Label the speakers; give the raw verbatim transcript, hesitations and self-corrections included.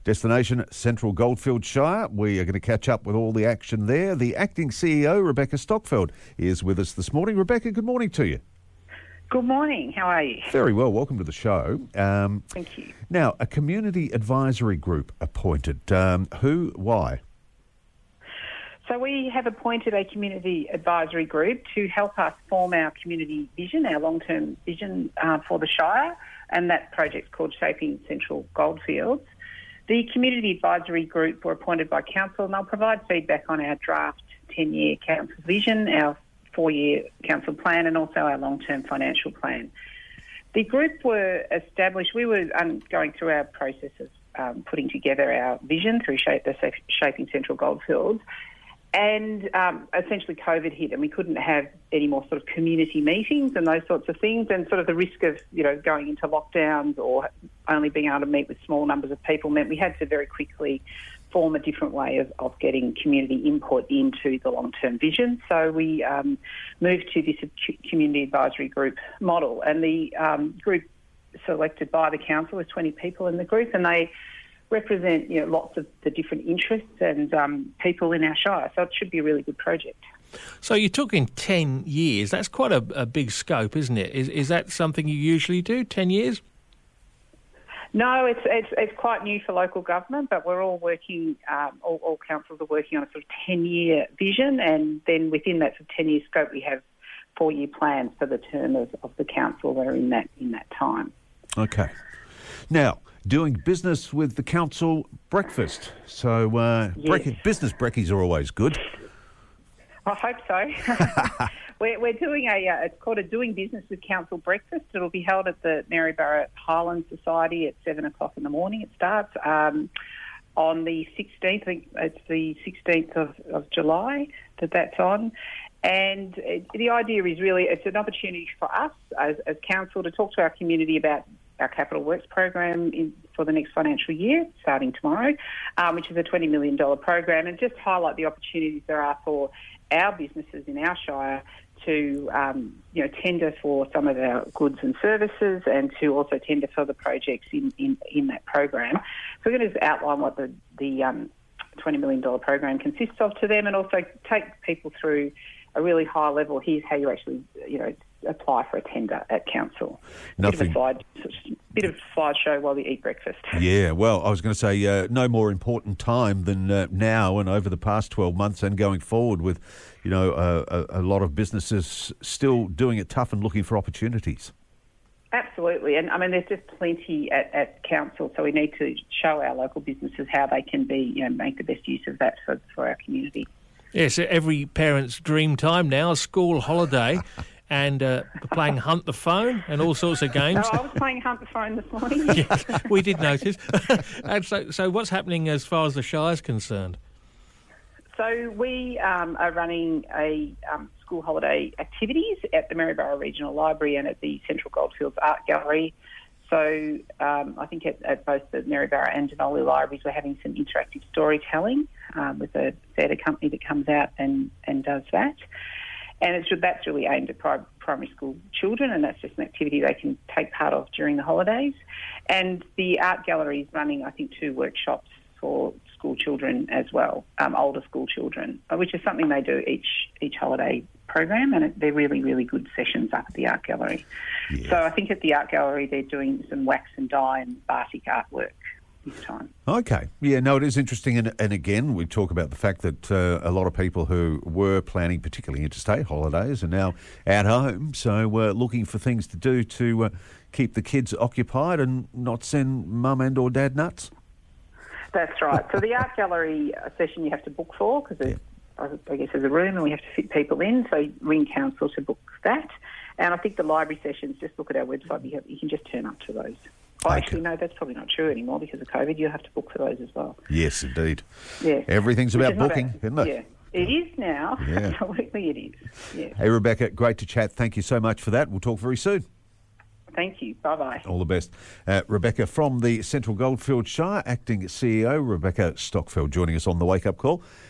Speaker 1: Destination Central Goldfields Shire. We are going to catch up with all the action there. The acting C E O, Rebecca Stockfeld, is with us this morning. Rebecca, good morning to you.
Speaker 2: Good morning. How are you?
Speaker 1: Very well. Welcome to the show. Um,
Speaker 2: Thank you.
Speaker 1: Now, a community advisory group appointed. Um, who, why?
Speaker 2: So we have appointed a community advisory group to help us form our community vision, our long-term vision uh, for the Shire, and that project's called Shaping Central Goldfields. The community advisory group were appointed by council, and they'll provide feedback on our draft ten-year council vision, our four-year council plan, and also our long-term financial plan. The group were established, we were um, going through our process of um, putting together our vision through shape, the Shaping Central Goldfields, and um, essentially COVID hit and we couldn't have any more sort of community meetings and those sorts of things, and sort of the risk of, you know, going into lockdowns or only being able to meet with small numbers of people meant we had to very quickly form a different way of, of getting community input into the long-term vision. So we um, moved to this community advisory group model, and the um, group selected by the council was twenty people in the group, and they represent, you know, lots of the different interests and um, people in our Shire. So it should be a really good project.
Speaker 3: So you took in ten years. That's quite a, a big scope, isn't it? Is, is that something you usually do, ten years?
Speaker 2: No, it's it's it's quite new for local government, but we're all working, um, all, all councils are working on a sort of ten-year vision, and then within that sort of ten-year scope we have four-year plans for the term of, of the council that are in that, in that time.
Speaker 1: Okay. Now, doing business with the council breakfast. So uh,
Speaker 2: Yes.
Speaker 1: break- business brekkies are always good.
Speaker 2: I hope so. we're, we're doing a, uh, it's called a Doing Business with Council breakfast. It'll be held at the Maryborough Highland Society at seven o'clock in the morning. It starts um, on the sixteenth, I think it's the sixteenth of, of July that that's on. And it, the idea is really, it's an opportunity for us as, as council to talk to our community about our Capital Works program in, for the next financial year, starting tomorrow, um, which is a twenty million dollars program, and just highlight the opportunities there are for our businesses in our Shire to, um, you know, tender for some of our goods and services, and to also tender for the projects in, in, in that program. So we're going to just outline what the, the um, twenty million dollars program consists of to them, and also take people through a really high level. Here's how you actually, you know, apply for a tender at council.
Speaker 1: Nothing.
Speaker 2: Bit of a slide, bit of a slideshow while we eat breakfast.
Speaker 1: Yeah, well, I was going to say uh, no more important time than uh, now and over the past twelve months and going forward with, you know, uh, a, a lot of businesses still doing it tough and looking for opportunities.
Speaker 2: Absolutely. And, I mean, there's just plenty at, at council, so we need to show our local businesses how they can be, you know, make the best use of that for, for our community.
Speaker 3: Yes, every parent's dream time now, a school holiday, and uh, playing Hunt the Phone and all sorts of games.
Speaker 2: No, I was playing Hunt the Phone this morning.
Speaker 3: Yes, we did notice. And so, so what's happening as far as the Shire's concerned?
Speaker 2: So we um, are running a um, school holiday activities at the Maryborough Regional Library and at the Central Goldfields Art Gallery. So um, I think at, at both the Maryborough and Denali libraries we're having some interactive storytelling um, with a theatre company that comes out and, and does that. And it's, that's really aimed at pri- primary school children, and that's just an activity they can take part of during the holidays. And the art gallery is running, I think, two workshops for school children as well, um, older school children, which is something they do each each holiday program, and it, they're really, really good sessions up at the art gallery.
Speaker 1: Yeah.
Speaker 2: So I think at the art gallery they're doing some wax and dye and batik artwork this time.
Speaker 1: Okay. Yeah, no, it is interesting. And, and again, we talk about the fact that uh, a lot of people who were planning particularly interstate holidays are now at home, so uh, looking for things to do to uh, keep the kids occupied and not send mum and or dad nuts.
Speaker 2: That's right. So the art gallery session you have to book for, because yeah. I guess there's a room and we have to fit people in, so ring council to book that. And I think the library sessions, just look at our website, you, have, you can just turn up to those. Oh,
Speaker 1: Okay.
Speaker 2: Actually, no, that's probably not true anymore because of COVID. You have to book for those as well.
Speaker 1: Yes, indeed.
Speaker 2: Yeah.
Speaker 1: Everything's
Speaker 2: Which
Speaker 1: about
Speaker 2: is not
Speaker 1: booking,
Speaker 2: a-
Speaker 1: isn't it?
Speaker 2: Yeah. It is now.
Speaker 1: Yeah.
Speaker 2: Absolutely it is. Yeah.
Speaker 1: Hey, Rebecca, great to chat. Thank you so much for that. We'll talk very soon.
Speaker 2: Thank you. Bye-bye.
Speaker 1: All the best. Uh, Rebecca from the Central Goldfields Shire, acting C E O, Rebecca Stockfeld, joining us on the Wake Up Call.